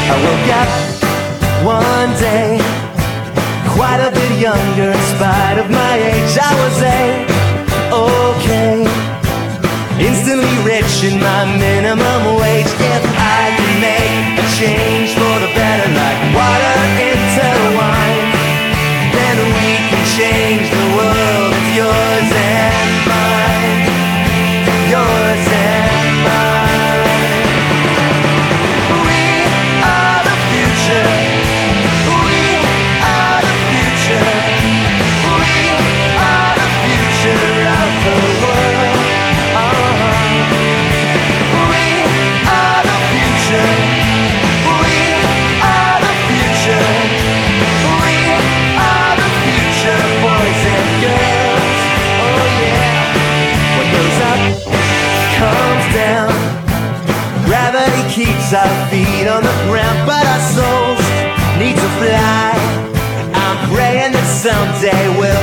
I woke up one day, quite a bit younger in spite of my age. I was okay, instantly rich in my minimum wage. If I could make a change for the better, like water into wine, then we can change the world. It's yours and mine, yours and mine. We are the future. We are the future. We are the future of the world. We are the future. We are the future. We are the future, boys and girls. Oh yeah. What goes up comes down. Gravity keeps our feet on the ground, but our souls need to fly. I'm praying that someday we'll